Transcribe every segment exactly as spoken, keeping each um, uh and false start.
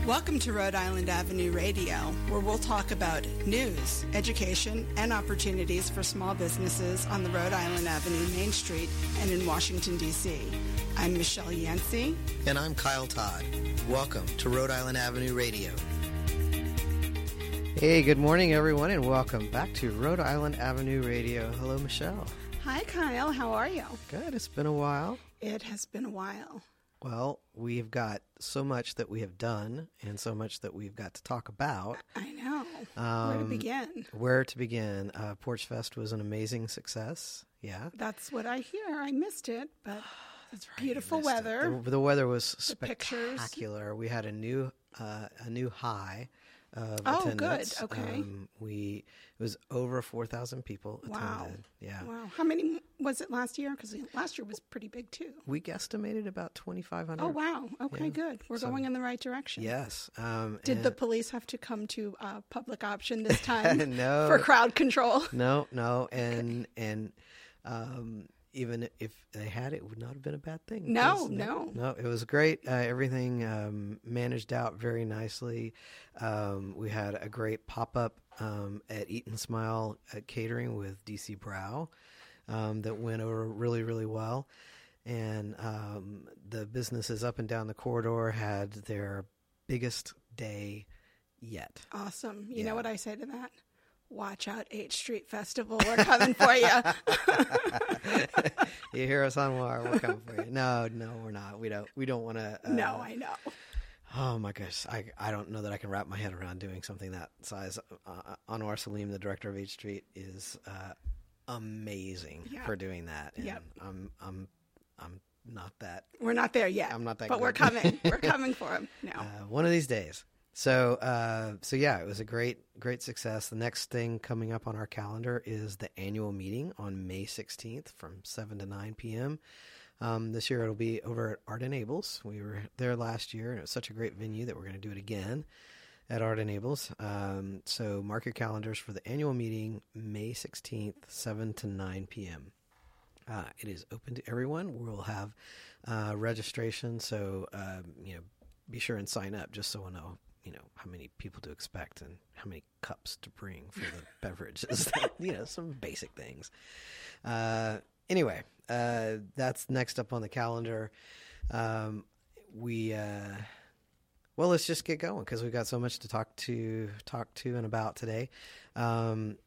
Welcome to Rhode Island Avenue Radio, where we'll talk about news, education, and opportunities for small businesses on the Rhode Island Avenue Main Street and in Washington, D C I'm Michelle Yancey. And I'm Kyle Todd. Welcome to Rhode Island Avenue Radio. Hey, good morning, everyone, and welcome back to Rhode Island Avenue Radio. Hello, Michelle. Hi, Kyle. How are you? Good. It's been a while. It has been a while. Well, we've got so much that we have done and so much that we've got to talk about. I know. Um, Where to begin? Where to begin? Uh, Porch Fest was an amazing success. Yeah. That's what I hear. I missed it, but it's Right, beautiful you missed it. weather. The, the weather was The pictures. spectacular. We had a new uh, a new high of Oh, attendance. good. Okay. Um, we it was over four thousand people Wow. attended. Yeah. Wow. How many was it last year? Because last year was pretty big, too. We guesstimated about twenty-five hundred. Oh, wow. Okay, Yeah. good. We're So- going in the right direction. Yes. Um, Did and- the police have to come to uh, public option this time No. for crowd control? No, no, and and um, even if they had it, it would not have been a bad thing. No, because- no. no. It was great. Uh, everything um, managed out very nicely. Um, we had a great pop up um, at Eat and Smile at Catering with D C Brow um, that went over really, really well. And um, the businesses up and down the corridor had their biggest day yet. Awesome. You Yeah. know what I say to that? Watch out, eighth Street Festival. We're coming for you. You hear us on wire, we're coming for you. No, no, we're not. We don't. We don't want to. Uh, no, I know. Oh my gosh, I I don't know that I can wrap my head around doing something that size. Uh, Anwar Salim, the director of eighth Street, is uh, amazing Yeah. for doing that. And Yep. I'm I'm I'm not that. We're not there yet. I'm not that But we're good. coming. We're coming for him now. Uh, one of these days. So, uh, so yeah, it was a great, great success. The next thing coming up on our calendar is the annual meeting on May sixteenth from seven to nine p.m. Um, this year it'll be over at Art Enables. We were there last year, and it was such a great venue that we're going to do it again at Art Enables. Um, so mark your calendars for the annual meeting, May sixteenth, seven to nine p.m. Uh, it is open to everyone. We'll have uh, registration, so um, you know, be sure and sign up just so we'll know, you know, how many people to expect and how many cups to bring for the beverages. You know, some basic things. Uh, anyway, uh, that's next up on the calendar. Um, we uh, well, let's just get going because we've got so much to talk to talk to and about today. Um,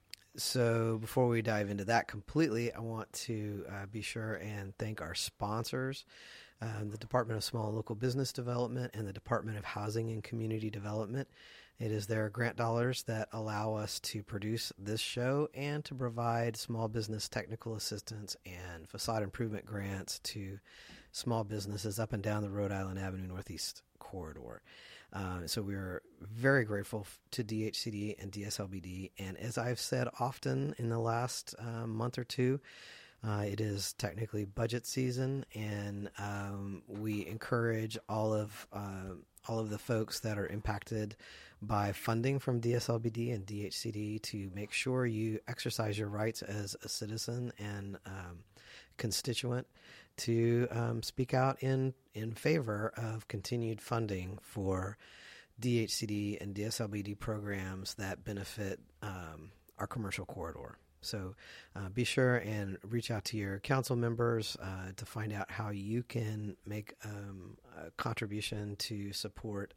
So before we dive into that completely, I want to uh, be sure and thank our sponsors, um, the Department of Small and Local Business Development and the Department of Housing and Community Development. It is their grant dollars that allow us to produce this show and to provide small business technical assistance and facade improvement grants to small businesses up and down the Rhode Island Avenue Northeast corridor. Uh, so we're very grateful f- to D H C D and D S L B D. And as I've said often in the last uh, month or two, uh, it is technically budget season, and um, we encourage all of uh, all of the folks that are impacted by funding from D S L B D and D H C D to make sure you exercise your rights as a citizen and um, constituent to um, speak out in, in favor of continued funding for D H C D and D S L B D programs that benefit um, our commercial corridor. So uh, be sure and reach out to your council members uh, to find out how you can make um, a contribution to support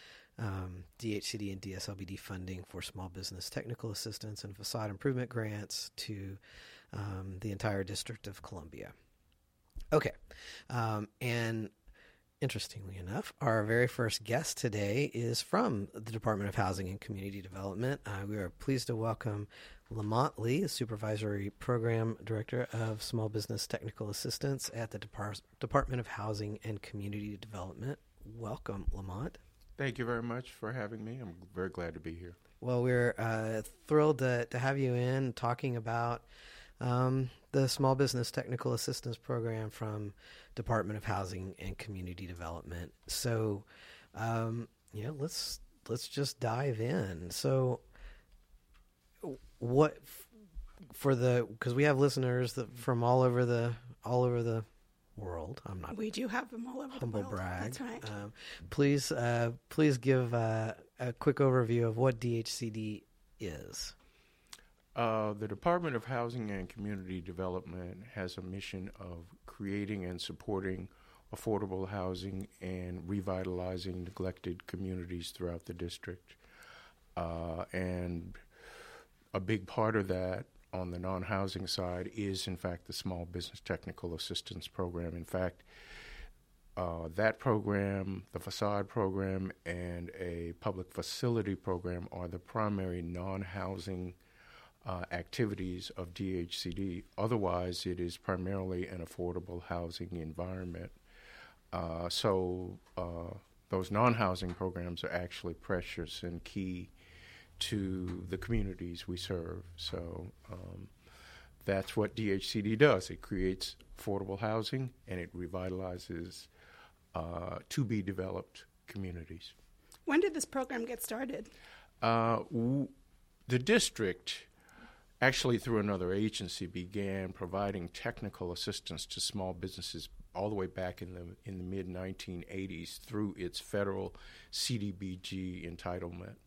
um, D H C D and D S L B D funding for small business technical assistance and facade improvement grants to um, the entire District of Columbia. Okay, um, and interestingly enough, our very first guest today is from the Department of Housing and Community Development. Uh, we are pleased to welcome Lamont Lee, the Supervisory Program Director of Small Business Technical Assistance at the Depar- Department of Housing and Community Development. Welcome, Lamont. Thank you very much for having me. I'm very glad to be here. Well, we're uh, thrilled to, to have you in talking about um, the Small Business Technical Assistance Program from Department of Housing and Community Development. So, um, yeah, let's let's just dive in. So, what for the because we have listeners that from all over the all over the world. I'm not. We do have them all over humble the world. brag. That's right. Um, please, uh, please give uh, a quick overview of what D H C D is. Uh, the Department of Housing and Community Development has a mission of creating and supporting affordable housing and revitalizing neglected communities throughout the district. Uh, and a big part of that on the non-housing side is, in fact, the Small Business Technical Assistance Program. In fact, uh, that program, the facade program, and a public facility program are the primary non-housing uh, activities of D H C D. Otherwise, it is primarily an affordable housing environment. Uh, so uh, those non-housing programs are actually precious and key to the communities we serve. So um, that's what D H C D does. It creates affordable housing and it revitalizes uh, to-be-developed communities. When did this program get started? Uh, w- the district, actually through another agency, began providing technical assistance to small businesses all the way back in the in the mid nineteen eighties through its federal C D B G entitlement.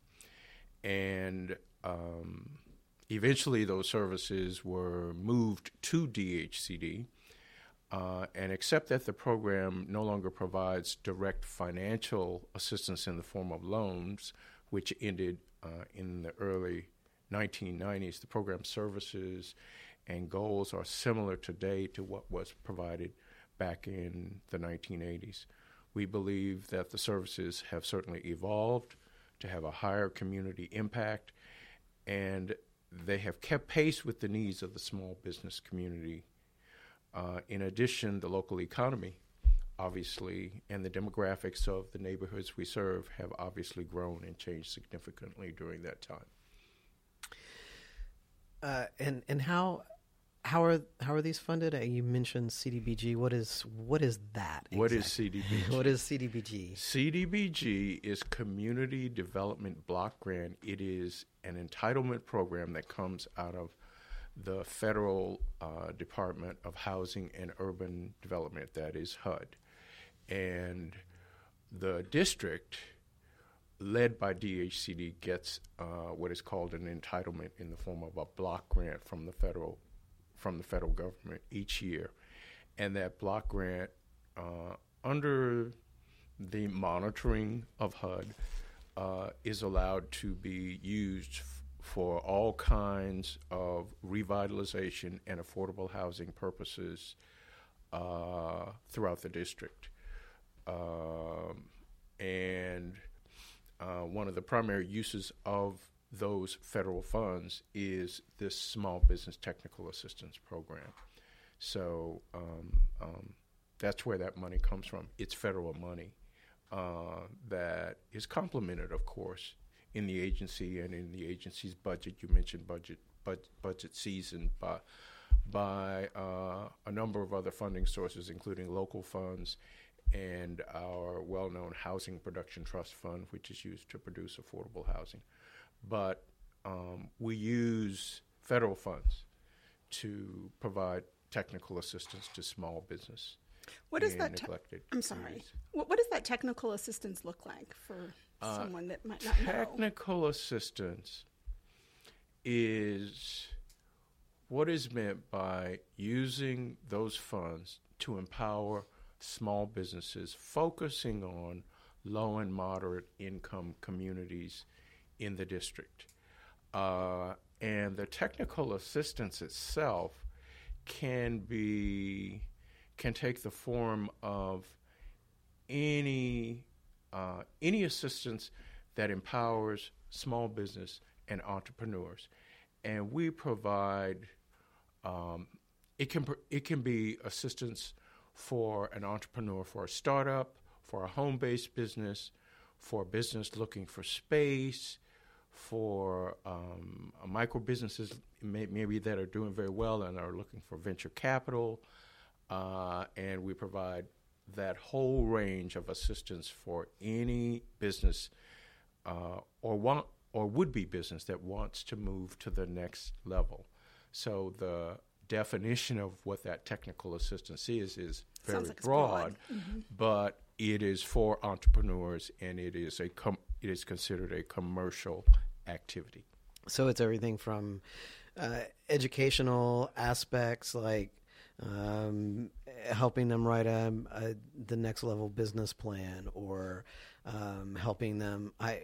And um, eventually those services were moved to D H C D, uh, and except that the program no longer provides direct financial assistance in the form of loans, which ended uh, in the early nineteen nineties, the program services and goals are similar today to what was provided back in the nineteen eighties. We believe that the services have certainly evolved to have a higher community impact, and they have kept pace with the needs of the small business community. Uh, in addition, the local economy, obviously, and the demographics of the neighborhoods we serve have obviously grown and changed significantly during that time. Uh, and and how how are how are these funded? Uh, you mentioned C D B G. What is what is that? Exactly? What is C D B G? What is C D B G? C D B G is Community Development Block Grant. It is an entitlement program that comes out of the Federal uh, Department of Housing and Urban Development, that is H U D. And the district, led by D H C D, gets uh, what is called an entitlement in the form of a block grant from the federal from the federal government each year. And that block grant, uh, under the monitoring of H U D, uh, is allowed to be used f- for all kinds of revitalization and affordable housing purposes uh, throughout the district. Um, and uh, one of the primary uses of those federal funds is this Small Business Technical Assistance Program. So um, um, that's where that money comes from. It's federal money uh, that is complemented, of course, in the agency and in the agency's budget. You mentioned budget bud- budget season by, by uh, a number of other funding sources, including local funds and our well-known Housing Production Trust Fund, which is used to produce affordable housing. But um, we use federal funds to provide technical assistance to small business. What is that? Te- I'm sorry. communities. What, what does that technical assistance look like for Uh, someone that might not know? Technical assistance is what is meant by using those funds to empower small businesses, focusing on low and moderate income communities in the district. Uh, and the technical assistance itself can be, can take the form of any, uh, any assistance that empowers small business and entrepreneurs. And we provide, um, it can, it can be assistance for an entrepreneur, for a startup, for a home-based business, for a business looking for space, for um, micro businesses may, maybe that are doing very well and are looking for venture capital, uh, and we provide that whole range of assistance for any business uh, or want or would-be business that wants to move to the next level. So the definition of what that technical assistance is is very Sounds like it's broad, broad. Mm-hmm. but it is for entrepreneurs, and it is a com- it is considered a commercial activity. So it's everything from uh, educational aspects, like um, helping them write a, a the next level business plan, or um, helping them. I,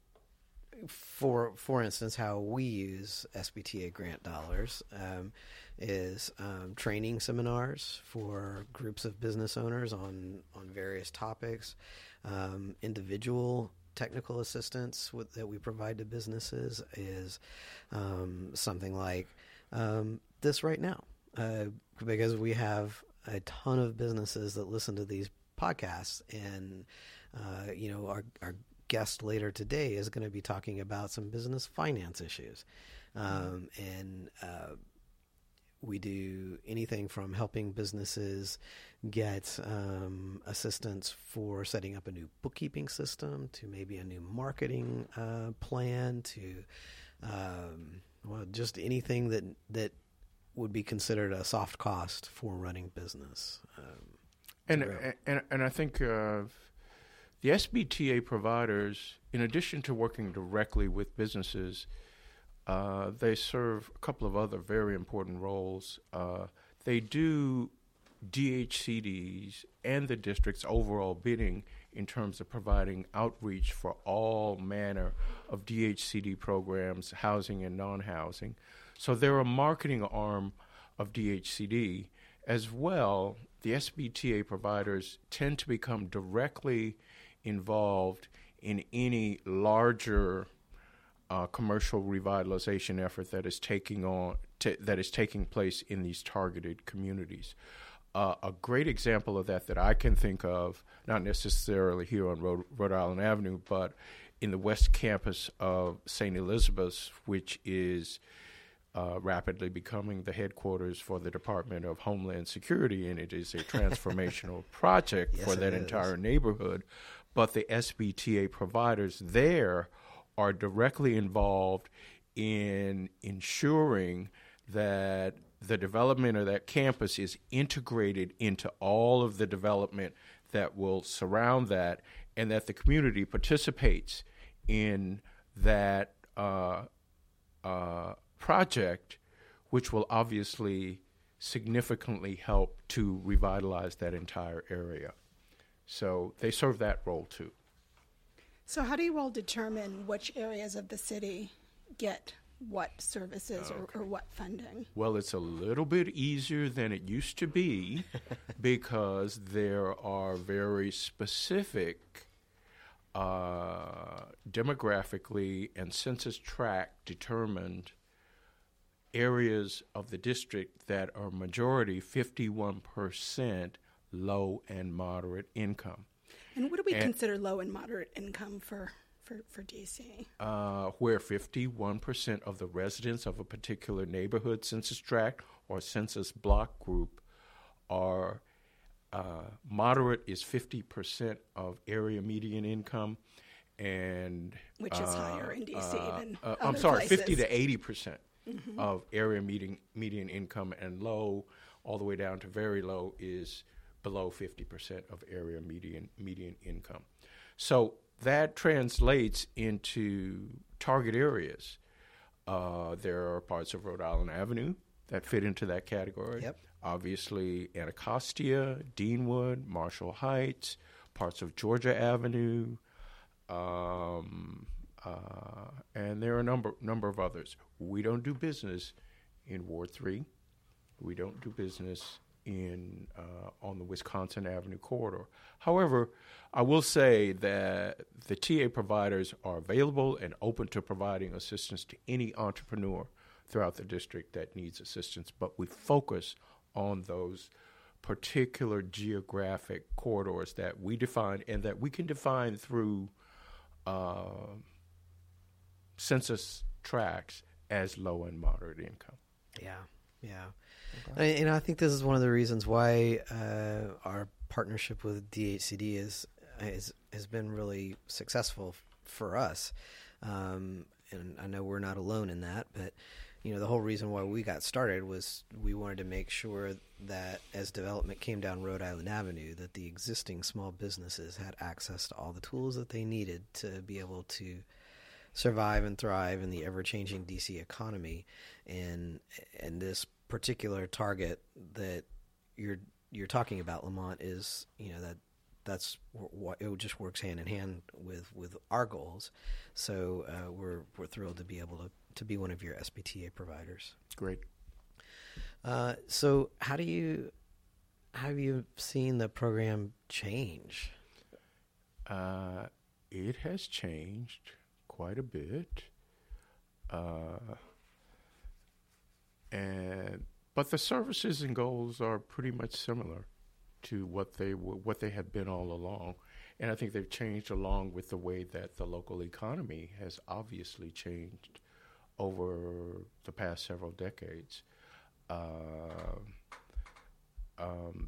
for for instance, how we use S B T A grant dollars um, is um, training seminars for groups of business owners on on various topics, um, individual technical assistance with, that we provide to businesses is um, something like um, this right now, uh, because we have a ton of businesses that listen to these podcasts, and uh, you know, our, our guest later today is going to be talking about some business finance issues, um, and uh, we do anything from helping businesses get um, assistance for setting up a new bookkeeping system, to maybe a new marketing uh, plan, to um, well, just anything that that would be considered a soft cost for running business. Um, and, and and I think uh, the S B T A providers, in addition to working directly with businesses, Uh, they serve a couple of other very important roles. Uh, they do D H C Ds and the district's overall bidding in terms of providing outreach for all manner of D H C D programs, housing and non-housing. So they're a marketing arm of D H C D. As well, the S B T A providers tend to become directly involved in any larger Uh, commercial revitalization effort that is taking on t- that is taking place in these targeted communities. Uh, a great example of that that I can think of, not necessarily here on Rhode, Rhode Island Avenue, but in the West Campus of Saint Elizabeth's, which is uh, rapidly becoming the headquarters for the Department of Homeland Security, and it is a transformational project Yes, for that it is. entire neighborhood. But the S B T A providers there are directly involved in ensuring that the development of that campus is integrated into all of the development that will surround that, and that the community participates in that uh, uh, project, which will obviously significantly help to revitalize that entire area. So they serve that role too. So how do you all determine which areas of the city get what services Okay. or, or what funding? Well, it's a little bit easier than it used to be because there are very specific uh, demographically and census tract determined areas of the district that are majority fifty-one percent low and moderate income. And what do we And- consider low and moderate income for, for, for D C? Uh, where fifty-one percent of the residents of a particular neighborhood census tract or census block group are uh, moderate is fifty percent of area median income, and Which is uh, higher in D C uh, than uh, other I'm sorry, places. fifty to eighty percent of area median median income, and low all the way down to very low is below fifty percent of area median median income. So that translates into target areas. Uh, there are parts of Rhode Island Avenue that fit into that category. Yep. Obviously, Anacostia, Deanwood, Marshall Heights, parts of Georgia Avenue, um, uh, and there are a number number of others. We don't do business in Ward Three. We don't do business in uh, on the Wisconsin Avenue corridor. However, I will say that the T A providers are available and open to providing assistance to any entrepreneur throughout the district that needs assistance, but we focus on those particular geographic corridors that we define and that we can define through uh, census tracts as low and moderate income. Yeah, yeah. Okay. And I think this is one of the reasons why uh, our partnership with D H C D is, is has been really successful f- for us. Um, and I know we're not alone in that, but you know, the whole reason why we got started was we wanted to make sure that as development came down Rhode Island Avenue, that the existing small businesses had access to all the tools that they needed to be able to survive and thrive in the ever-changing D C economy. And and this particular target that you're you're talking about, Lamont, is, you know, that that's what it just works hand in hand with, with our goals. So uh, we're we're thrilled to be able to, to be one of your S B T A providers. Great. Uh, so how do you have you seen the program change? Uh, it has changed quite a bit, uh, and but the services and goals are pretty much similar to what they w- what they have been all along, and I think they've changed along with the way that the local economy has obviously changed over the past several decades. Uh, um,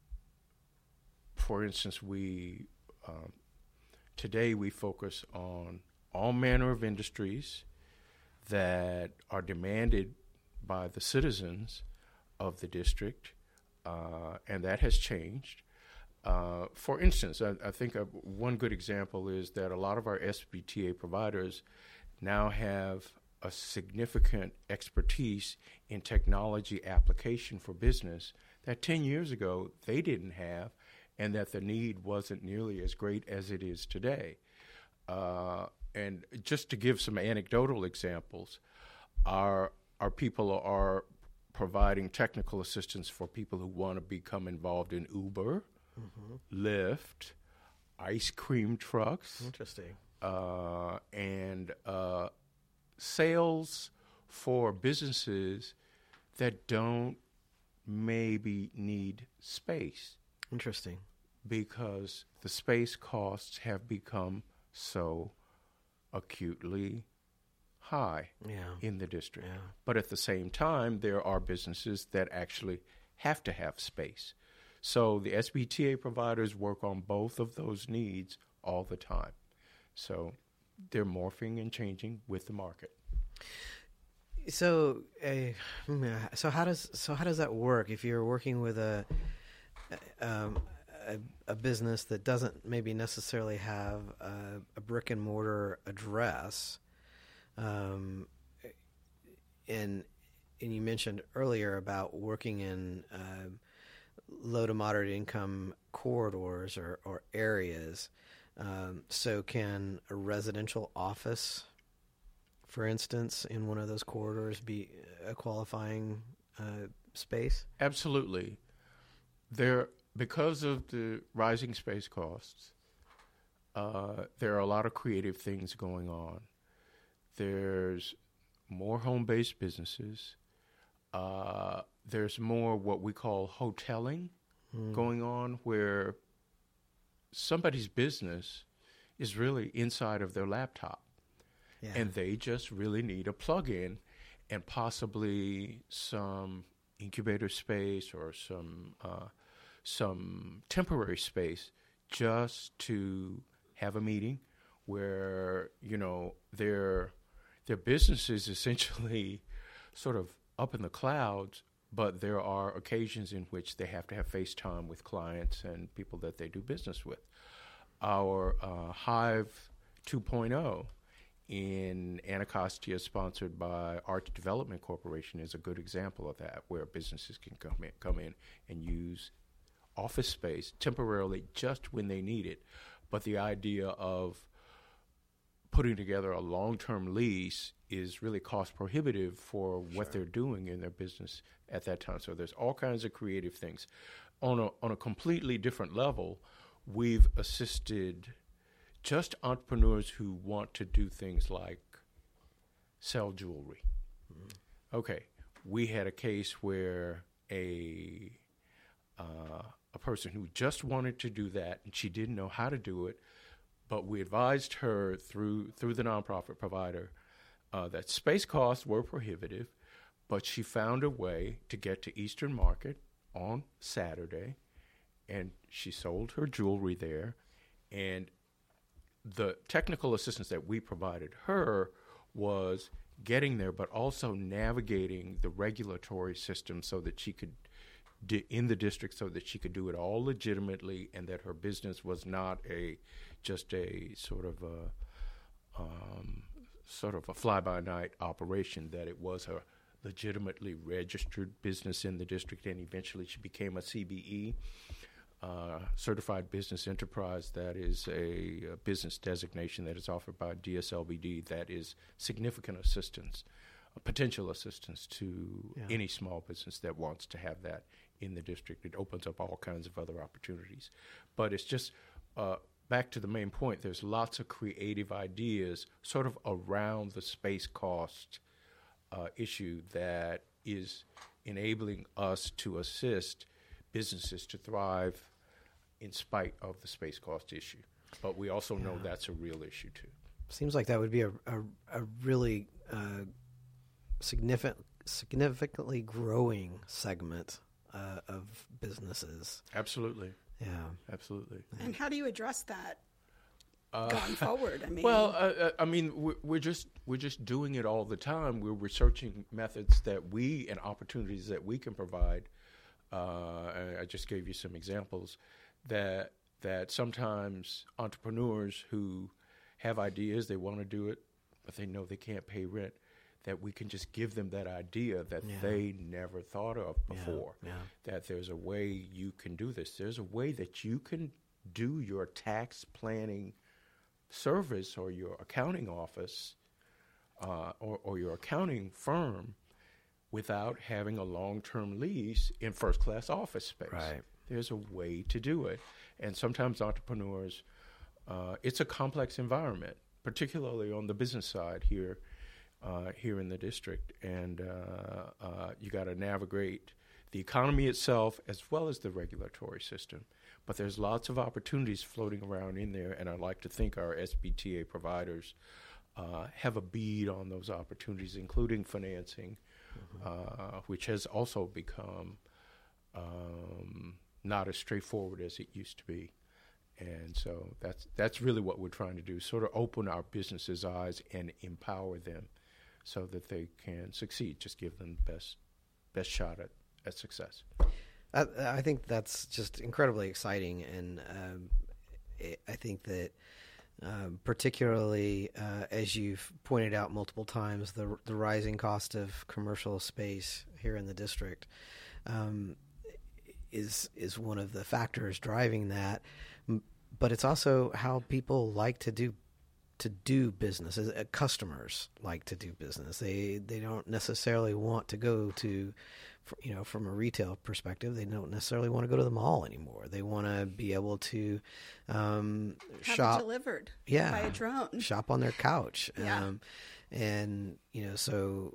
for instance, we um, today we focus on all manner of industries that are demanded by the citizens of the district. Uh, and that has changed. Uh, for instance, I, I think uh, one good example is that a lot of our S B T A providers now have a significant expertise in technology application for business that ten years ago they didn't have, and that the need wasn't nearly as great as it is today. Uh, and just to give some anecdotal examples, our our people are providing technical assistance for people who want to become involved in Uber, mm-hmm. Lyft, ice cream trucks. Interesting. Uh, and uh, sales for businesses that don't maybe need space. Interesting. Because the space costs have become so acutely high yeah. in the district. Yeah. But at the same time, there are businesses that actually have to have space. So the S B T A providers work on both of those needs all the time. So they're morphing and changing with the market. So, uh, so how does so how does that work? If you're working with a um, a, a business that doesn't maybe necessarily have a, a brick and mortar address. Um, and and you mentioned earlier about working in uh, low to moderate income corridors or, or areas. Um, so can a residential office, for instance, in one of those corridors be a qualifying uh, space? Absolutely. There, because of the rising space costs, uh, there are a lot of creative things going on. There's more home-based businesses. Uh, there's more what we call hoteling mm. going on, where somebody's business is really inside of their laptop. Yeah. And they just really need a plug-in and possibly some incubator space or some uh, some temporary space just to have a meeting where, you know, their their business is essentially sort of up in the clouds, but there are occasions in which they have to have FaceTime with clients and people that they do business with. Our uh, Hive two point oh in Anacostia, sponsored by Arch Development Corporation, is a good example of that, where businesses can come in, come in and use office space temporarily just when they need it. But the idea of putting together a long-term lease is really cost prohibitive for what sure. they're doing in their business at that time. So there's all kinds of creative things. On a on a completely different level, we've assisted just entrepreneurs who want to do things like sell jewelry. Mm-hmm. Okay, we had a case where a uh, a person who just wanted to do that, and she didn't know how to do it, but we advised her through through the nonprofit provider uh, that space costs were prohibitive, but she found a way to get to Eastern Market on Saturday, and she sold her jewelry there. And the technical assistance that we provided her was getting there, but also navigating the regulatory system so that she could, do, in the district, so that she could do it all legitimately, and that her business was not a just a sort of a um, sort of a fly-by-night operation, that it was a legitimately registered business in the district, and eventually she became a C B E, uh, Certified Business Enterprise. That is a, a business designation that is offered by D S L B D that is significant assistance, uh, potential assistance to yeah. any small business that wants to have that in the district. It opens up all kinds of other opportunities. But it's just, uh, back to the main point, there's lots of creative ideas sort of around the space cost uh, issue that is enabling us to assist businesses to thrive in spite of the space cost issue. But we also yeah. know that's a real issue too. Seems like that would be a, a, a really uh, significant, significantly growing segment uh, of businesses. Absolutely. Yeah, absolutely. And how do you address that uh, going forward? I mean, well, uh, I mean, we're, we're just we're just doing it all the time. We're researching methods that we and opportunities that we can provide. Uh, I just gave you some examples that that sometimes entrepreneurs who have ideas, they want to do it, but they know they can't pay rent, that we can just give them that idea that yeah. they never thought of before, yeah, yeah. that there's a way you can do this. There's a way that you can do your tax planning service or your accounting office uh, or, or your accounting firm without having a long-term lease in first-class office space. Right. There's a way to do it. And sometimes entrepreneurs, uh, it's a complex environment, particularly on the business side here uh, here in the district. And uh, uh, you got to navigate the economy itself as well as the regulatory system. But there's lots of opportunities floating around in there, and I'd like to think our S B T A providers uh, have a bead on those opportunities, including financing, mm-hmm. uh, which has also become um, not as straightforward as it used to be. And so that's that's really what we're trying to do, sort of open our businesses' eyes and empower them so that they can succeed, just give them the best best shot at, at success. I, I think that's just incredibly exciting, and um, it, I think that um, particularly uh, as you've pointed out multiple times, the the rising cost of commercial space here in the district um, is is one of the factors driving that. But it's also how people like to do to do business. Uh, customers like to do business. They they don't necessarily want to go to, you know, from a retail perspective, they don't necessarily want to go to the mall anymore. They want to be able to um, have shop it delivered yeah, by a drone. Shop on their couch. Yeah. Um, and you know, so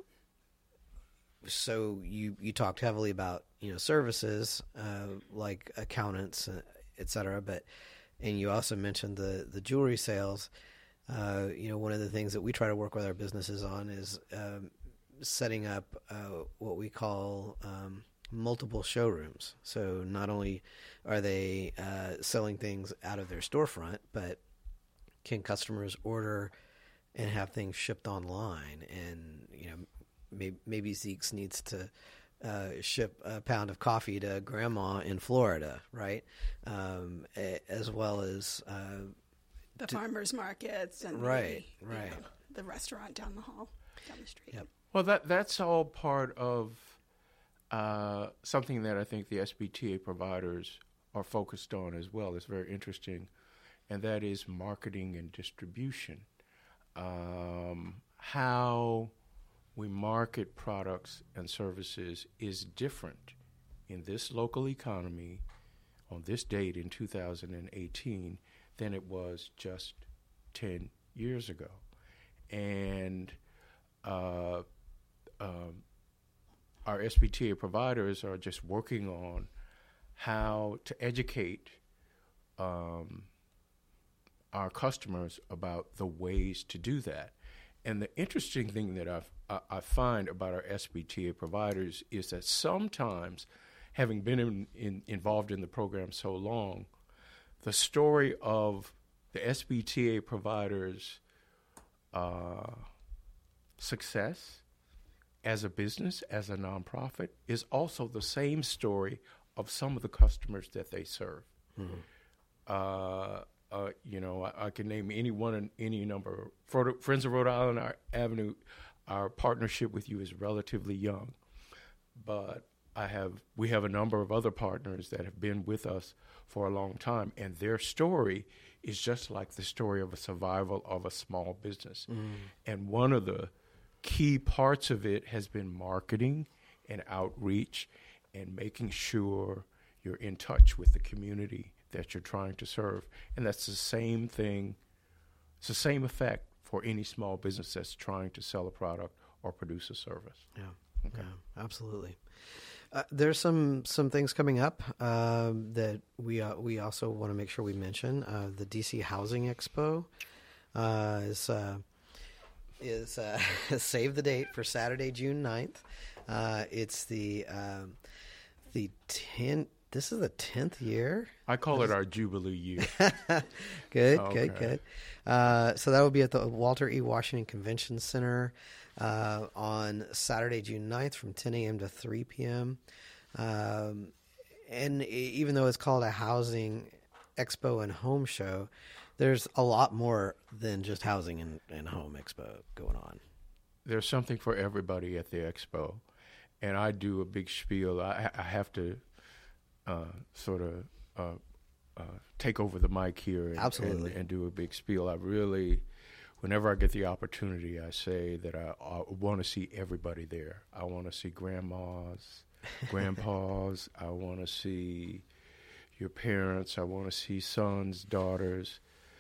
so you you talked heavily about, you know, services uh, like accountants, uh, et cetera, but and you also mentioned the, the jewelry sales. Uh, you know, one of the things that we try to work with our businesses on is um, setting up uh, what we call um, multiple showrooms. So not only are they uh, selling things out of their storefront, but can customers order and have things shipped online? And, you know, maybe, maybe Zeke's needs to Uh, ship a pound of coffee to grandma in Florida, right? Um, a, as well as uh, the to, farmers markets and right, the, right, you know, the restaurant down the hall, down the street. Yep. Well, that that's all part of uh, something that I think the S B T A providers are focused on as well. It's very interesting, and that is marketing and distribution. Um, how we market products and services is different in this local economy on this date in two thousand eighteen than it was just ten years ago. And uh, um, our S B T A providers are just working on how to educate um, our customers about the ways to do that. And the interesting thing that I've, I find about our S B T A providers is that sometimes, having been in, in, involved in the program so long, the story of the S B T A providers' uh, success as a business, as a nonprofit, is also the same story of some of the customers that they serve. Mm-hmm. Uh, uh, you know, I, I can name any one and any number. Friends of Rhode Island our Avenue, our partnership with you is relatively young, but I have we have a number of other partners that have been with us for a long time, and their story is just like the story of a survival of a small business. Mm. And one of the key parts of it has been marketing and outreach and making sure you're in touch with the community that you're trying to serve. And that's the same thing, it's the same effect for any small business that's trying to sell a product or produce a service. Yeah, okay. Yeah, absolutely. Uh, there's some some things coming up um, that we uh, we also want to make sure we mention. Uh, the D C Housing Expo uh, is uh, is uh, save the date for Saturday, June ninth. Uh, it's the um, the tenth. This is the tenth year. I call it our Jubilee year. Good, okay. good, good. Uh, so that will be at the Walter E. Washington Convention Center uh, on Saturday, June ninth from ten a.m. to three p.m. Um, and even though it's called a housing expo and home show, there's a lot more than just housing and, and home expo going on. There's something for everybody at the expo. And I do a big spiel. I, I have to uh, sort of uh, uh, take over the mic here and, Absolutely. And, and do a big spiel. I really, whenever I get the opportunity, I say that I, I want to see everybody there. I want to see grandmas, grandpas. I want to see your parents. I want to see sons, daughters,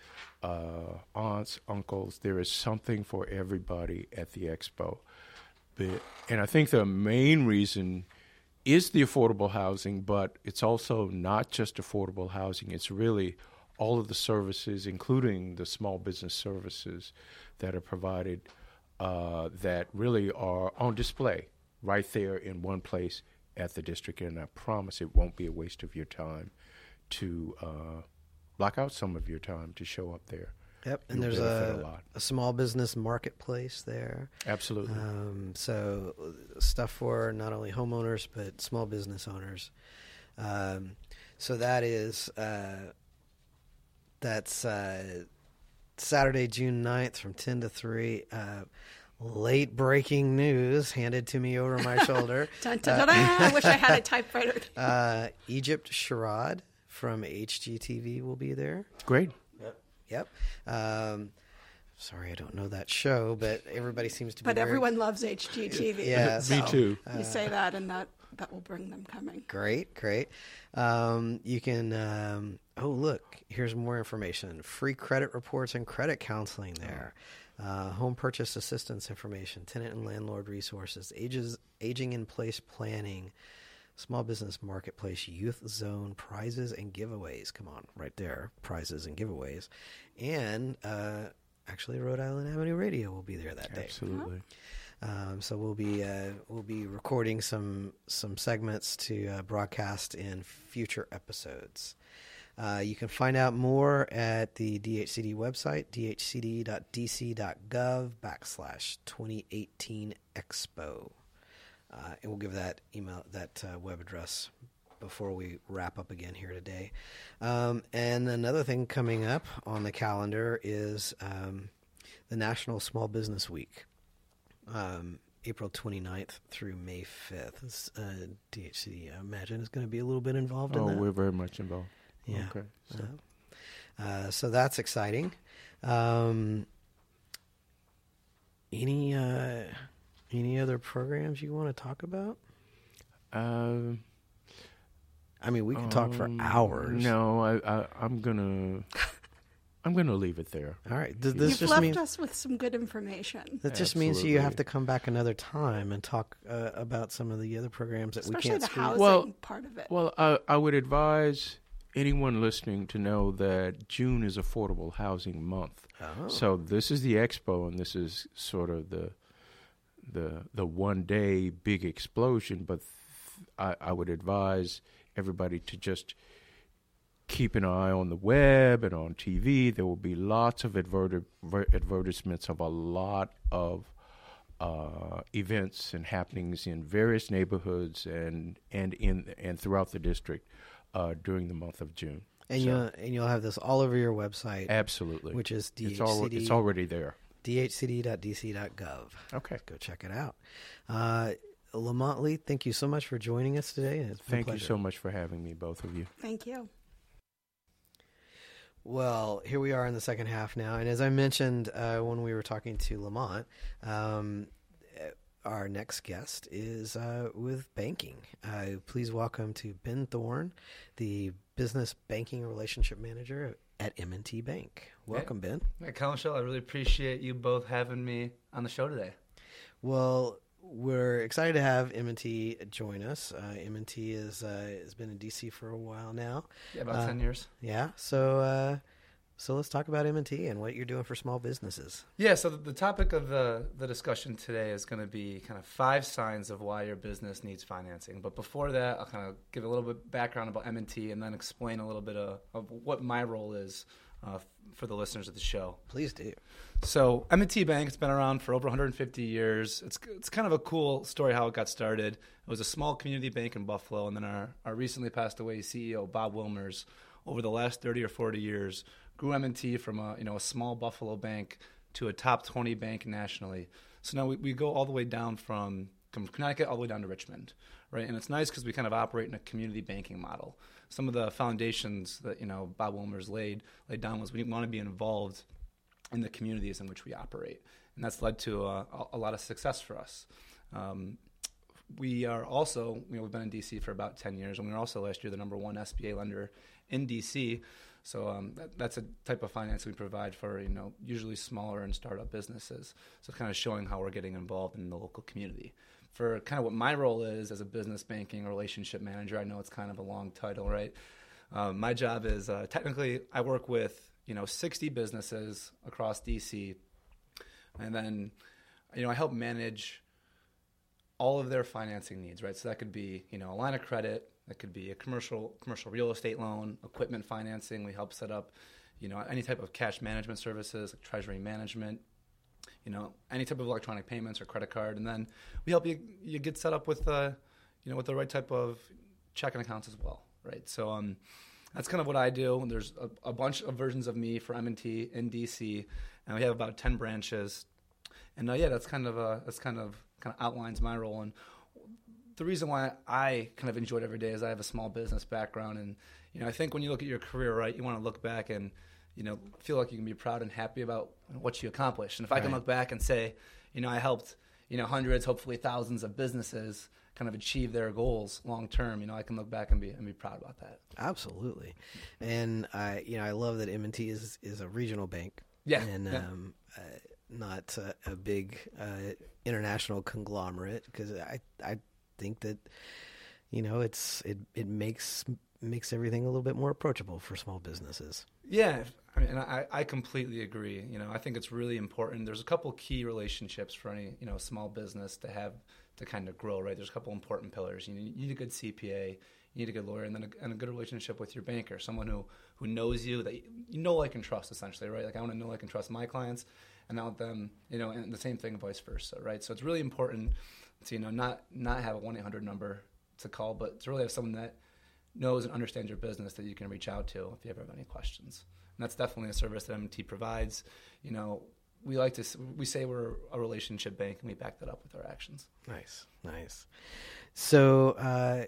uh, aunts, uncles. There is something for everybody at the expo. But, and I think the main reason is the affordable housing, but it's also not just affordable housing. It's really all of the services, including the small business services that are provided uh, that really are on display right there in one place at the district. And I promise it won't be a waste of your time to uh, block out some of your time to show up there. Yep, and You'll there's a, a, a small business marketplace there. Absolutely. Um, so stuff for not only homeowners but small business owners. Um, so that is uh, that's uh, Saturday, June ninth from ten to three. Uh, late breaking news handed to me over my shoulder. Dun, dun, dun, dun. I wish I had a typewriter. uh, Egypt Sherrod from H G T V will be there. Great. Yep. Um, sorry, I don't know that show, but everybody seems to be But very... everyone loves H G T V. Yeah, me too. You say that, and that, that will bring them coming. Great, great. Um, you can... Um, oh, look, here's more information. Free credit reports and credit counseling there. Uh, home purchase assistance information, tenant and landlord resources, ages, aging in place planning, small business marketplace, youth zone, prizes and giveaways. Come on, right there, prizes and giveaways. And uh, actually, Rhode Island Avenue Radio will be there that day. Absolutely. Um, so we'll be uh, we'll be recording some some segments to uh, broadcast in future episodes. Uh, you can find out more at the D H C D website, d h c d dot d c dot gov backslash twenty eighteen expo. Uh, and we'll give that email, that uh, web address before we wrap up again here today. Um, and another thing coming up on the calendar is um, the National Small Business Week, um, April twenty-ninth through May fifth. Uh, D H C D, I imagine, is going to be a little bit involved oh, in that. Oh, we're very much involved. Yeah. Okay. So, uh, so that's exciting. Um, any... Uh, Any other programs you want to talk about? Um, I mean, we can talk for um, hours. No, I, I, I'm gonna, I'm gonna leave it there. All right. Does this You've just left mean us with some good information? that just means you have to come back another time and talk uh, about some of the other programs that Especially we can't the speak. housing Well, part of it. Well, I, I would advise anyone listening to know that June is Affordable Housing Month. Oh. So this is the expo, and this is sort of the the the one day big explosion. But th- I, I would advise everybody to just keep an eye on the web and on T V. There will be lots of adverti- advertisements of a lot of uh, events and happenings in various neighborhoods and and in and throughout the district uh, during the month of June. And so, you'll and you'll have this all over your website. Absolutely, which is D H C D. It's, al- it's already there. D H C D dot D C dot gov. Okay, go check it out. Uh, Lamont Lee, thank you so much for joining us today. It's been thank a pleasure. you so much for having me, both of you. Thank you. Well, here we are in the second half now, and as I mentioned uh, when we were talking to Lamont, um, our next guest is uh, with banking. Uh, please welcome to Ben Thorne, the Business Banking Relationship Manager at M and T Bank. Welcome, hey. Ben. Hey, Colin, I really appreciate you both having me on the show today. Well, we're excited to have M and T join us. Uh, M and T is, uh, has been in D C for a while now. Yeah, about uh, ten years. Yeah, so uh, so let's talk about M and T and what you're doing for small businesses. Yeah, so the, the topic of the, the discussion today is going to be kind of five signs of why your business needs financing. But before that, I'll kind of give a little bit background about M and T and then explain a little bit of, of what my role is uh, for the listeners of the show. Please do. So M and T Bank, it's been around for over one hundred fifty years. It's it's kind of a cool story how it got started. It was a small community bank in Buffalo, and then our, our recently passed away C E O, Bob Wilmers, over the last thirty or forty years, grew M and T from a you know a small Buffalo bank to a top twenty bank nationally. So now we, we go all the way down from, from Connecticut all the way down to Richmond, right? And it's nice because we kind of operate in a community banking model. Some of the foundations that you know Bob Wilmers laid laid down was we want to be involved in the communities in which we operate. And that's led to a, a lot of success for us. Um, we are also, you know, we've been in D C for about ten years, and we were also last year the number one S B A lender in D C. So um, that, that's a type of finance we provide for, you know, usually smaller and startup businesses. So kind of showing how we're getting involved in the local community. For kind of what my role is as a business banking relationship manager, I know it's kind of a long title, right? Um, my job is uh, technically I work with you know, sixty businesses across D C, and then, you know, I help manage all of their financing needs, right? So that could be, you know, a line of credit, that could be a commercial commercial real estate loan, equipment financing. We help set up, you know, any type of cash management services, like treasury management, you know, any type of electronic payments or credit card, and then we help you you get set up with, uh, you know, with the right type of checking accounts as well, right? So, um. That's kind of what I do. There's a, a bunch of versions of me for M and T in D C, and we have about ten branches. And uh, yeah, that's kind of a, that's kind of kind of outlines my role. And the reason why I kind of enjoy it every day is I have a small business background, and you know I think when you look at your career, right, you want to look back and you know feel like you can be proud and happy about what you accomplished. And if I can Right. look back and say, you know, I helped you know hundreds, hopefully thousands of businesses kind of achieve their goals long term, you know, I can look back and be and be proud about that. Absolutely. And I, you know, I love that M and T is is a regional bank. Yeah. And yeah. um, uh, not a, a big uh, international conglomerate, because I I think that you know it's it it makes makes everything a little bit more approachable for small businesses. Yeah, I mean, and I, I completely agree. You know, I think it's really important. There's a couple key relationships for any you know small business to have to kind of grow. Right, there's a couple important pillars. You need, you need a good C P A, you need a good lawyer, and then a, and a good relationship with your banker, someone who who knows you, that you know, like, and trust, essentially. Right, like I want to know, like, and trust my clients, and I want them, you know, and the same thing, vice versa. Right, so it's really important to you know not not have a one eight hundred number to call, but to really have someone that knows and understands your business that you can reach out to if you ever have any questions. And that's definitely a service that M and T provides. You know, we like to we say we're a relationship bank, and we back that up with our actions. Nice, nice. So, uh,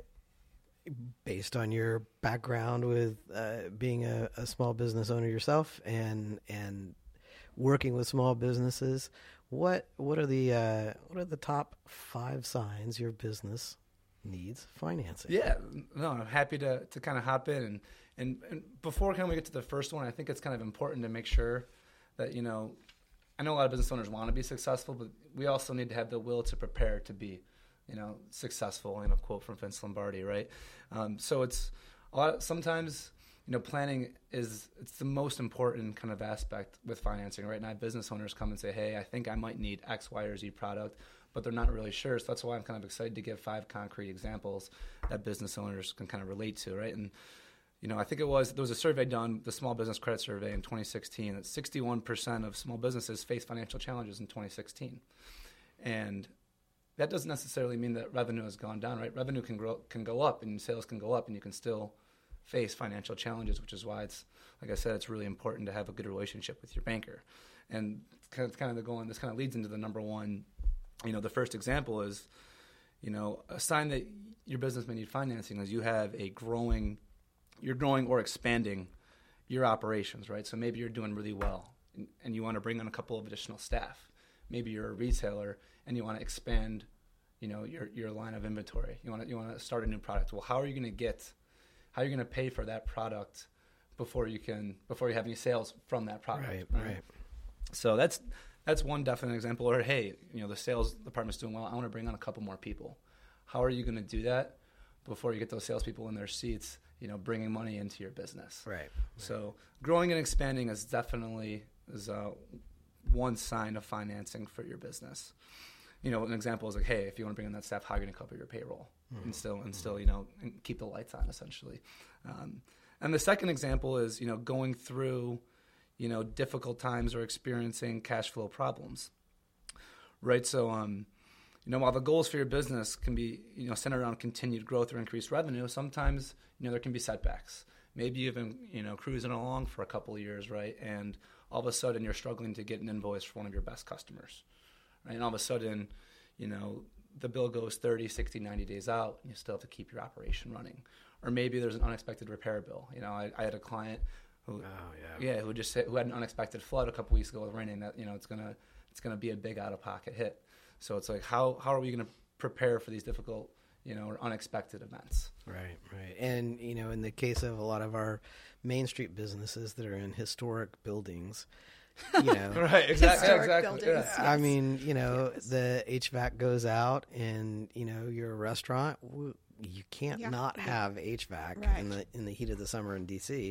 based on your background with uh, being a, a small business owner yourself and and working with small businesses, what what are the uh, what are the top five signs your business needs financing? Yeah, no, I'm happy to to kind of hop in and, and and before kind of we get to the first one, I think it's kind of important to make sure that you know, I know a lot of business owners want to be successful, but we also need to have the will to prepare to be, you know, successful. In a quote from Vince Lombardi, right? Um, so it's a lot. Of, sometimes you know, planning is it's the most important kind of aspect with financing, right? And I have business owners come and say, hey, I think I might need X, Y, or Z product, but they're not really sure. So that's why I'm kind of excited to give five concrete examples that business owners can kind of relate to, right? And, you know, I think it was, there was a survey done, the Small Business Credit Survey in twenty sixteen, that sixty-one percent of small businesses face financial challenges in twenty sixteen. And that doesn't necessarily mean that revenue has gone down, right? Revenue can grow, can go up, and sales can go up, and you can still face financial challenges, which is why it's, like I said, it's really important to have a good relationship with your banker. And it's kind of, it's kind of the going, this kind of leads into the number one, you know, the first example is, you know, a sign that your business may need financing is you have a growing, you're growing or expanding your operations, right? So maybe you're doing really well and, and you want to bring on a couple of additional staff. Maybe you're a retailer and you want to expand, you know, your, your line of inventory. You want to, you want to start a new product. Well, how are you going to get, how are you going to pay for that product before you can, before you have any sales from that product? Right, right. right. So that's, that's one definite example. Or, hey, you know, the sales department's doing well. I want to bring on a couple more people. How are you going to do that before you get those salespeople in their seats, you know, bringing money into your business? Right. right. So growing and expanding is definitely is uh, one sign of financing for your business. You know, an example is like, hey, if you want to bring in that staff, how are you going to cover your payroll mm-hmm. and still, and still, you know, and keep the lights on, essentially. Um, and the second example is, you know, going through, you know, difficult times or experiencing cash flow problems, right? So, um, you know, while the goals for your business can be, you know, centered around continued growth or increased revenue, sometimes, you know, there can be setbacks. Maybe you've been, you know, cruising along for a couple of years, right? And all of a sudden you're struggling to get an invoice for one of your best customers, right? And all of a sudden, you know, the bill goes thirty, sixty, ninety days out and you still have to keep your operation running. Or maybe there's an unexpected repair bill. You know, I, I had a client who, oh, yeah. yeah, who just who had an unexpected flood a couple weeks ago with raining that, you know, it's gonna it's gonna be a big out of pocket hit. So it's like, how how are we gonna prepare for these difficult, you know, or unexpected events? Right, right. And, you know, in the case of a lot of our Main Street businesses that are in historic buildings, you know. Right, exactly. Historic exactly. buildings, Yeah. yes. I mean, you know, Yes. the H V A C goes out and, you know, you're a restaurant, w- you can't Yeah. not Yeah. have H V A C Right. in the in the heat of the summer in D C.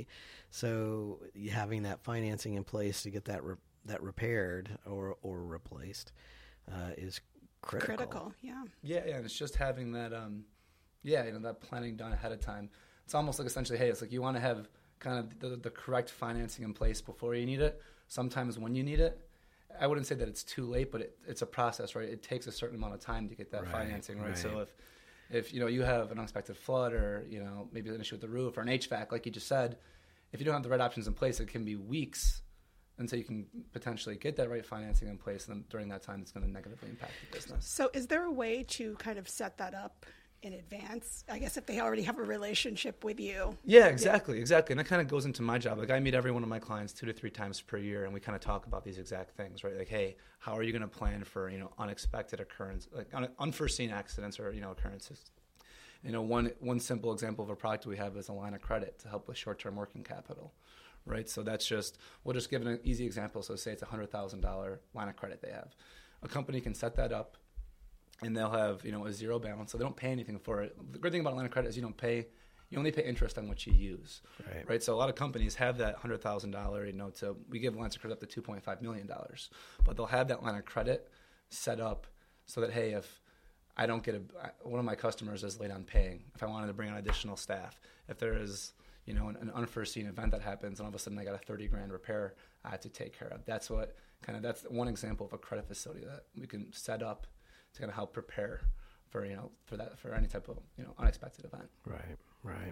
So you having that financing in place to get that re- that repaired or or replaced uh, is critical. Critical, yeah. Yeah, yeah, and it's just having that, um, yeah, you know, that planning done ahead of time. It's almost like essentially, hey, it's like you want to have kind of the, the correct financing in place before you need it. Sometimes when you need it, I wouldn't say that it's too late, but it, it's a process, right? It takes a certain amount of time to get that Right, financing, right? right. So if, if you know you have an unexpected flood or you know maybe an issue with the roof or an H V A C, like you just said, if you don't have the right options in place, it can be weeks until you can potentially get that right financing in place, and then during that time, it's going to negatively impact the business. So is there a way to kind of set that up in advance? I guess if they already have a relationship with you. Yeah, exactly, exactly. And that kind of goes into my job. Like I meet every one of my clients two to three times per year, and we kind of talk about these exact things, right? Like, hey, how are you going to plan for, you know, unexpected occurrence, like un- unforeseen accidents or, you know, occurrences? You know, one one simple example of a product we have is a line of credit to help with short-term working capital, right? So that's just, we'll just give an easy example. So say it's a one hundred thousand dollars line of credit they have. A company can set that up, and they'll have, you know, a zero balance, so they don't pay anything for it. The great thing about a line of credit is you don't pay, you only pay interest on what you use, Right. right? So a lot of companies have that one hundred thousand dollars, you know, to, we give lines of credit up to two point five million dollars, but they'll have that line of credit set up so that, hey, if I don't get a, one of my customers is late on paying, if I wanted to bring on additional staff, if there is, you know, an, an unforeseen event that happens, and all of a sudden I got a thirty grand repair I have to take care of. That's what kind of, that's one example of a credit facility that we can set up to kind of help prepare for, you know, for that, for any type of, you know, unexpected event. Right, right.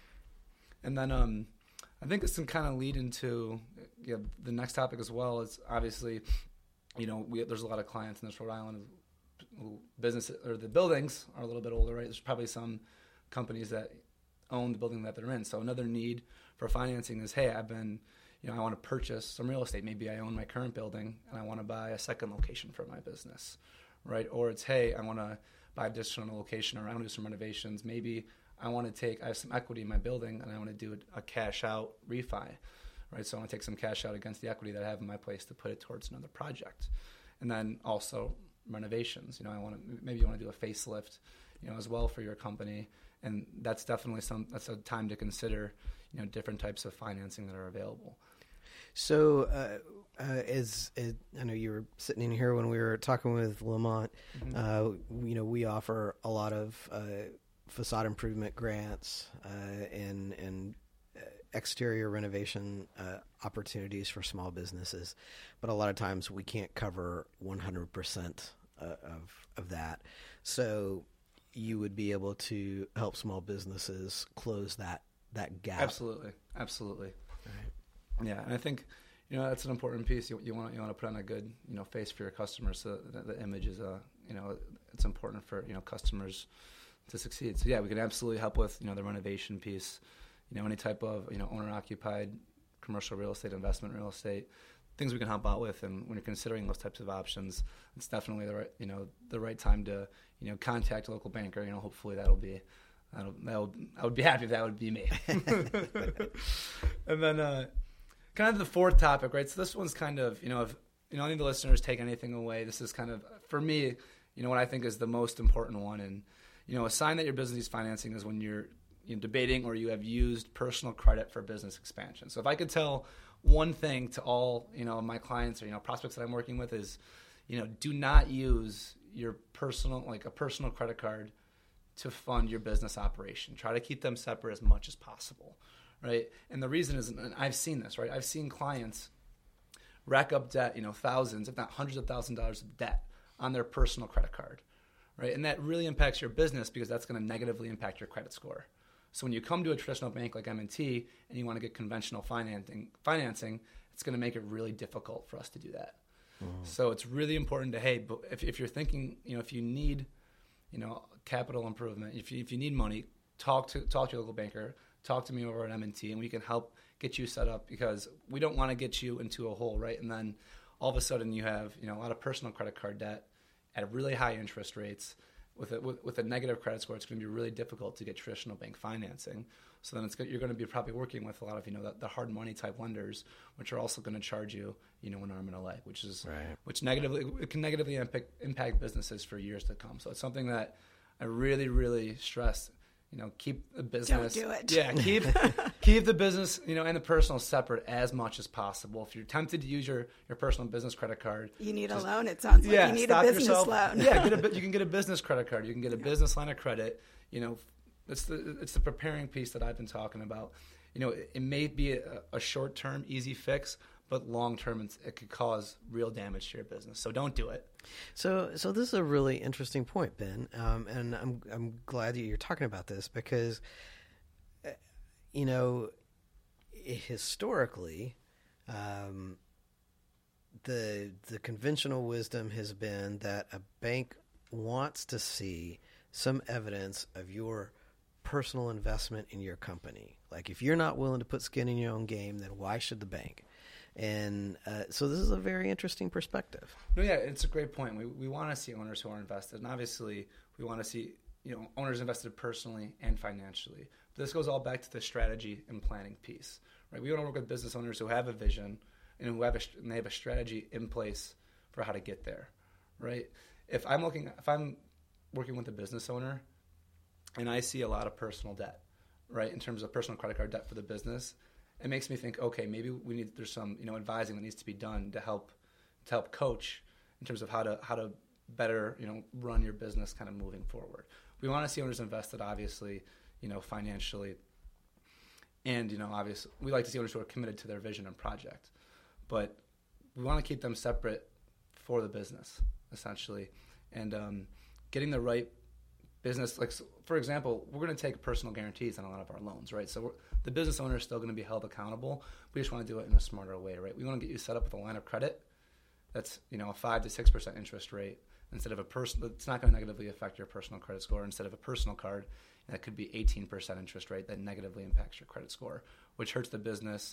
And then um, I think this can kind of lead into you know, the next topic as well. Is obviously, you know, we, there's a lot of clients in this Rhode Island who business or the buildings are a little bit older, right? There's probably some companies that own the building that they're in. So another need for financing is, hey, I've been, you know, I want to purchase some real estate. Maybe I own my current building and I want to buy a second location for my business, right? Or it's, hey, I want to buy additional location or I want to do some renovations. Maybe I want to take, I have some equity in my building and I want to do a cash out refi, right? So I want to take some cash out against the equity that I have in my place to put it towards another project. And then also renovations, you know, I want to, maybe you want to do a facelift, you know, as well for your company. And that's definitely some, that's a time to consider, you know, different types of financing that are available. So, uh, uh, as, as I know you were sitting in here when we were talking with Lamont, Mm-hmm. uh, you know, we offer a lot of uh, facade improvement grants uh, and and uh, exterior renovation uh, opportunities for small businesses, but a lot of times we can't cover one hundred percent uh, of of that. So you would be able to help small businesses close that that gap. Absolutely, absolutely. Right. Yeah, and I think, you know, that's an important piece. You, you want you want to put on a good, you know, face for your customers. So the, the image is, uh, you know, it's important for, you know, customers to succeed. So yeah, we can absolutely help with, you know, the renovation piece. You know, any type of, you know, owner occupied commercial real estate, investment real estate, things we can help out with. And when you're considering those types of options, it's definitely the right, you know, the right time to, you know, contact a local banker. You know, hopefully that'll be, that'll, that'll I would be happy if that would be me. And then, uh, kind of the fourth topic, right? So this one's kind of, you know, if you know, any of the listeners take anything away, this is kind of, for me, you know, what I think is the most important one. And, you know, a sign that your business needs financing is when you're, you know, debating or you have used personal credit for business expansion. So if I could tell one thing to all, you know, my clients or, you know, prospects that I'm working with is, you know, do not use your personal, like a personal credit card to fund your business operation. Try to keep them separate as much as possible, right? And the reason is, and I've seen this, right? I've seen clients rack up debt, you know, thousands, if not hundreds of thousands of dollars of debt on their personal credit card, right? And that really impacts your business because that's going to negatively impact your credit score. So when you come to a traditional bank like M and T and you want to get conventional financing, financing, it's going to make it really difficult for us to do that. Mm-hmm. So it's really important to, hey, but if, if you're thinking, you know, if you need, you know, capital improvement, if you, if you need money, talk to talk to your local banker, talk to me over at M and T, and we can help get you set up because we don't want to get you into a hole, right? And then all of a sudden you have, you know, a lot of personal credit card debt at really high interest rates. With a, with, with a negative credit score, it's going to be really difficult to get traditional bank financing. So then it's good, you're going to be probably working with a lot of, you know, the, the hard money type lenders, which are also going to charge you, you know, an arm and a leg, which is right. which negatively it can negatively impact, impact businesses for years to come. So it's something that I really, really stress. You know, keep the business. Don't do it. Yeah, keep keep the business, you know, and the personal separate as much as possible. If you're tempted to use your, your personal business credit card, you need just, a loan. It sounds like yeah, you need stop a business yourself. loan. Yeah, get a, you can get a business credit card. You can get a business line of credit. You know, it's the it's the preparing piece that I've been talking about. You know, it, it may be a, a short term easy fix, but long term it could cause real damage to your business. So don't do it. So, so this is a really interesting point, Ben, um, and I'm I'm glad that you're talking about this because, uh, you know, historically, um, the the conventional wisdom has been that a bank wants to see some evidence of your personal investment in your company. Like, if you're not willing to put skin in your own game, then why should the bank? And uh, so this is a very interesting perspective. No, yeah, it's a great point. We we want to see owners who are invested, and obviously we want to see, you know, owners invested personally and financially. But this goes all back to the strategy and planning piece, right? We want to work with business owners who have a vision and who have a and they have a strategy in place for how to get there, right? If I'm looking, if I'm working with a business owner, and I see a lot of personal debt, right, in terms of personal credit card debt for the business, it makes me think, okay, maybe we need there's some, you know, advising that needs to be done to help to help coach in terms of how to how to better, you know, run your business kind of moving forward. We want to see owners invested, obviously, you know, financially, and, you know, obviously we like to see owners who are committed to their vision and project, but we want to keep them separate for the business, essentially, and um, getting the right business, like, for example, we're going to take personal guarantees on a lot of our loans, right? So we're, the business owner is still going to be held accountable. We just want to do it in a smarter way, right? We want to get you set up with a line of credit that's, you know, a five to six percent interest rate instead of a person. It's not going to negatively affect your personal credit score. Instead of a personal card that could be eighteen percent interest rate that negatively impacts your credit score, which hurts the business.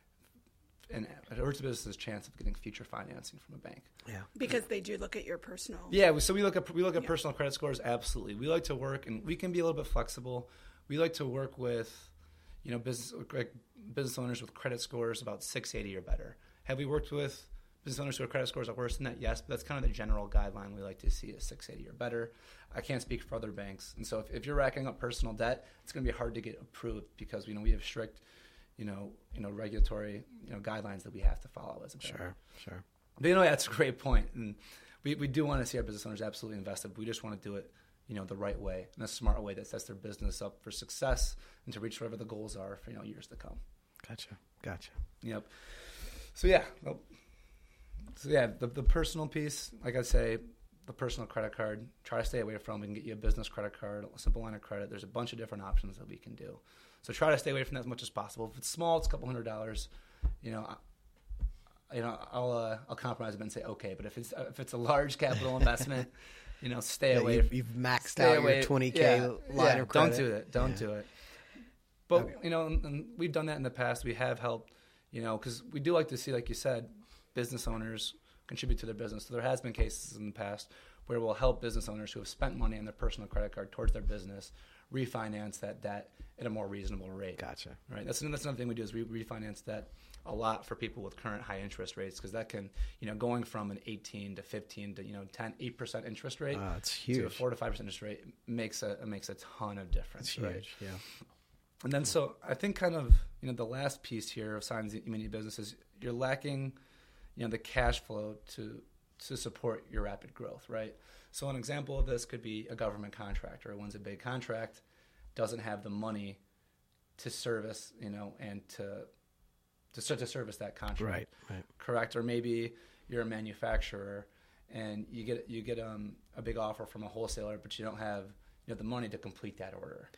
And it hurts the business's chance of getting future financing from a bank. Yeah, because they do look at your personal. Yeah, so we look at we look at yeah. personal credit scores. Absolutely, we like to work, and we can be a little bit flexible. We like to work with, you know, business like business owners with credit scores about six eighty or better. Have we worked with business owners who have credit scores are worse than that? Yes, but that's kind of the general guideline we like to see is six eighty or better. I can't speak for other banks, and so if, if you're racking up personal debt, it's going to be hard to get approved because, you know, we have strict, you know, you know, regulatory, you know, guidelines that we have to follow as a bank. Sure, sure. But, you know, that's a great point. And we, we do want to see our business owners absolutely invested. But we just want to do it, you know, the right way, in a smart way that sets their business up for success and to reach whatever the goals are for, you know, years to come. Gotcha, gotcha. Yep. So, yeah. Well, so, yeah, the, the personal piece, like I say, the personal credit card, try to stay away from. We can get you a business credit card, a simple line of credit. There's a bunch of different options that we can do. So try to stay away from that as much as possible. If it's small, it's a couple hundred dollars. You know, I, you know, I'll uh, I'll compromise a bit and say okay. But if it's uh, if it's a large capital investment, you know, stay yeah, away. You've, you've maxed stay out away. your twenty K yeah, line yeah, of credit. Don't do it. Don't yeah. do it. But okay. you know, and, and we've done that in the past. We have helped. You know, because we do like to see, like you said, business owners contribute to their business. So there has been cases in the past where we'll help business owners who have spent money on their personal credit card towards their business refinance that debt at a more reasonable rate. Gotcha. Right. That's that's another thing we do is we refinance debt a lot for people with current high interest rates, because that can, you know, going from an eighteen to fifteen to, you know, ten, eight percent interest rate uh, it's huge. to a four to five percent interest rate makes a it makes a ton of difference. It's huge. Right? Yeah. And then so I think kind of, you know, the last piece here of signs of mini businesses, you're lacking, you know, the cash flow to to support your rapid growth, right? So an example of this could be a government contractor who wins a big contract, doesn't have the money to service, you know, and to to start to service that contract. Right, right. Correct. Or maybe you're a manufacturer and you get you get um, a big offer from a wholesaler, but you don't have, you know, the money to complete that order.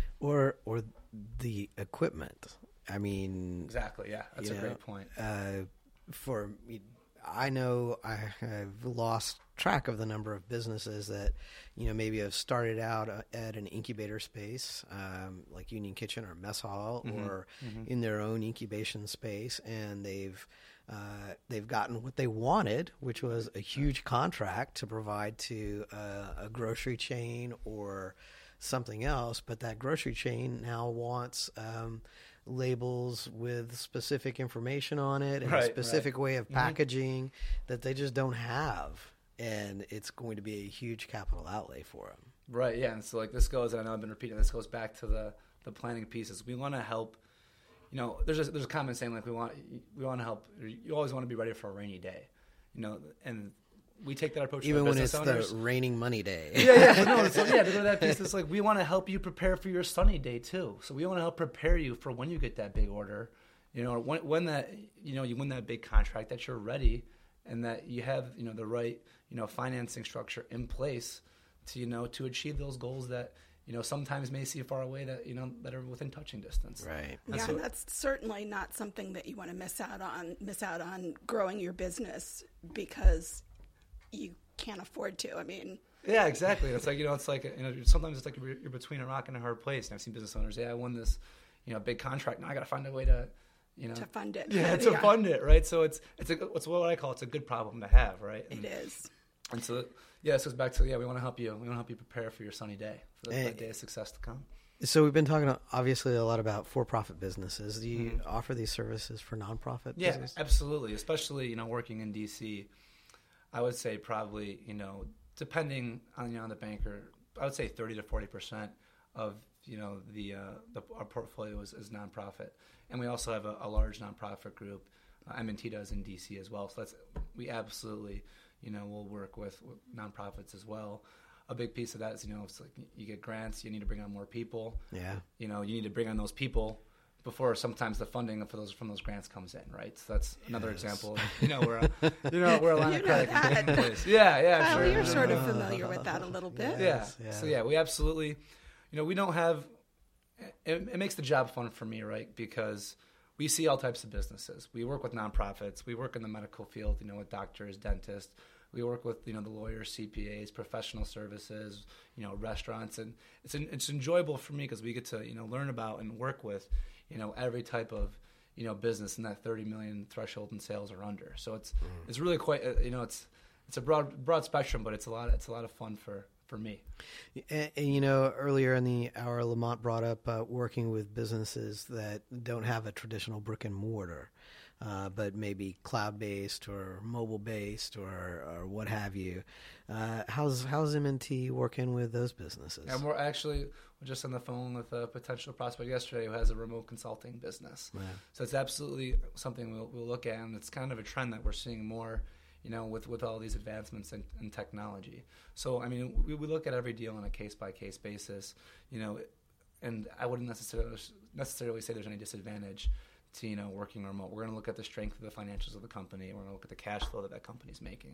Or or the equipment. I mean, Exactly. Yeah, that's a know, great point. Uh, for I know I have lost track of the number of businesses that, you know, maybe have started out at an incubator space, um, like Union Kitchen or Mess Hall, Mm-hmm. or Mm-hmm. in their own incubation space, and they've uh, they've gotten what they wanted, which was a huge contract to provide to uh, a grocery chain or something else, but that grocery chain now wants um, labels with specific information on it and Right, a specific right. way of Mhm. packaging that they just don't have, and it's going to be a huge capital outlay for them. Right, yeah, and so like this goes, and I know I've been repeating, this goes back to the, the planning pieces. We want to help, you know, there's a, there's a common saying like we want we want to help, you always want to be ready for a rainy day, you know, and we take that approach Even for when it's owners. the raining money day. yeah, yeah, no, it's, yeah, to go to that piece, it's like we want to help you prepare for your sunny day too. So we want to help prepare you for when you get that big order, you know, when, when that, you know, you win that big contract, that you're ready and that you have, you know, the right, you know, financing structure in place to, you know, to achieve those goals that, you know, sometimes may seem far away that, you know, that are within touching distance. Right. Yeah, what- that's certainly not something that you want to miss out on, miss out on growing your business because you can't afford to. I mean, Yeah, exactly. It's like, you know, it's like, you know, sometimes it's like you're you're between a rock and a hard place. And I've seen business owners, yeah, I won this, you know, big contract. Now I got to find a way to, you know, to fund it. yeah, to fund it, right? So it's it's a it's what I call it's a good problem to have, right? And, It is. and so yeah, this goes back to yeah, we want to help you. We want to help you prepare for your sunny day, for the, Hey. that day of success to come. So we've been talking obviously a lot about for-profit businesses. Do you Mhm. offer these services for nonprofit Yeah, businesses? absolutely. Especially, you know, working in D C, I would say probably, you know, depending on, you know, on the banker, I would say thirty to forty percent of, you know, the, uh, the our portfolio is, is nonprofit. And we also have a, a large nonprofit group. Uh, M and T does in D C as well. So that's, we absolutely, you know, we'll work with, with nonprofits as well. A big piece of that is, you know, it's like you get grants, you need to bring on more people. Yeah. You know, you need to bring on those people before sometimes the funding for those from those grants comes in, right? So that's another Yes. example. Of, you know, where a, you know where a line You of know credit can that. take place. Yeah, yeah, Well, sure. you're sort of Uh, familiar with that a little bit. Yeah. Yeah. Yes, yeah. So yeah, we absolutely, you know, we don't have. It, it makes the job fun for me, right? Because we see all types of businesses. We work with nonprofits. We work in the medical field, you know, with doctors, dentists. We work with, you know, the lawyers, C P As, professional services, you know, restaurants, and it's an, it's enjoyable for me because we get to, you know, learn about and work with, you know, every type of, you know, business in that thirty million threshold in sales or under. So it's mm. it's really quite, uh, you know, it's it's a broad broad spectrum, but it's a lot it's a lot of fun for. For me. And, and, you know, earlier in the hour, Lamont brought up uh, working with businesses that don't have a traditional brick and mortar, uh, but maybe cloud-based or mobile-based or, or what have you. Uh, how's how's M and T working with those businesses? And we're actually we're just on the phone with a potential prospect yesterday who has a remote consulting business. Yeah. So it's absolutely something we'll, we'll look at, and it's kind of a trend that we're seeing more, you know, with, with all these advancements in, in technology. So, I mean, we, we look at every deal on a case-by-case basis, you know, and I wouldn't necessarily necessarily say there's any disadvantage to, you know, working remote. We're going to look at the strength of the financials of the company. We're going to look at the cash flow that that company's making.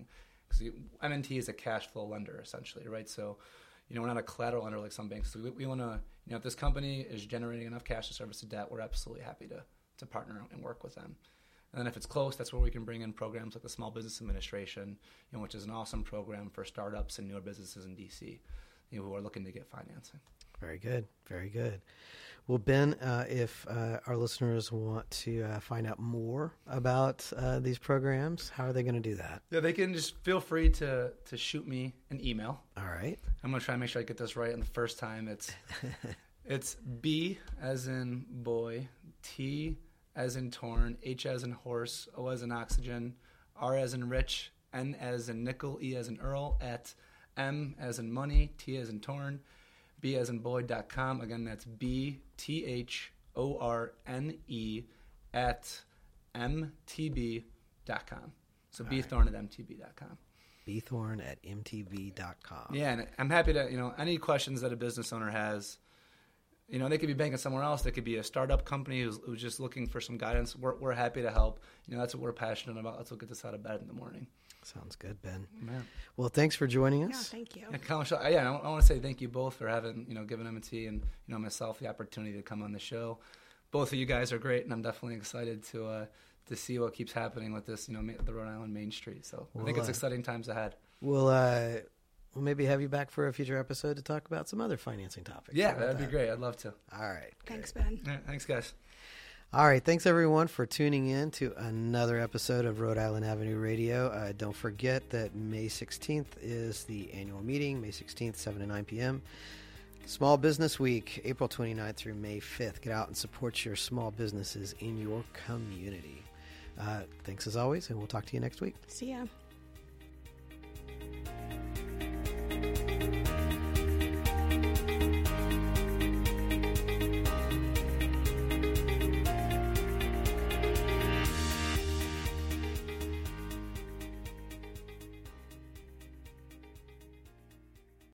because M and T is a cash flow lender essentially, right? So, you know, we're not a collateral lender like some banks. So we, we want to, you know, if this company is generating enough cash to service the debt, we're absolutely happy to to partner and work with them. And then if it's close, that's where we can bring in programs like the Small Business Administration, you know, which is an awesome program for startups and newer businesses in D C, you know, who are looking to get financing. Very good. Very good. Well, Ben, uh, if uh, our listeners want to uh, find out more about uh, these programs, how are they going to do that? Yeah, they can just feel free to to shoot me an email. All right. I'm going to try and make sure I get this right on the first time. It's it's B as in boy, T as in torn, H as in horse, O as in oxygen, R as in rich, N as in nickel, E as in Earl, at M as in money, T as in torn, B as in boy dot com. Again, that's B T H O R N E at M T B dot com. So All bthorn right. at M T B dot com. bthorn at M T B dot com. Yeah, and I'm happy to, you know, any questions that a business owner has, you know, they could be banking somewhere else. They could be a startup company who's, who's just looking for some guidance. We're, we're happy to help. You know, that's what we're passionate about. Let's look at this out of bed in the morning. Sounds good, Ben. Man. Well, thanks for joining us. Yeah, thank you. Yeah, Colin, yeah, I want to say thank you both for having, you know, given M and T and, you know, myself the opportunity to come on the show. Both of you guys are great, and I'm definitely excited to uh, to see what keeps happening with this, you know, the Rhode Island Main Street. So well, I think it's uh, exciting times ahead. We'll, uh, we'll maybe have you back for a future episode to talk about some other financing topics. Yeah, How that'd about be that? great. I'd love to. All right. Thanks, great. Ben. Yeah, thanks, guys. All right. Thanks, everyone, for tuning in to another episode of Rhode Island Avenue Radio. Uh, don't forget that May sixteenth is the annual meeting, May sixteenth, seven to nine p.m. Small Business Week, April twenty-ninth through May fifth. Get out and support your small businesses in your community. Uh, thanks as always, and we'll talk to you next week. See ya.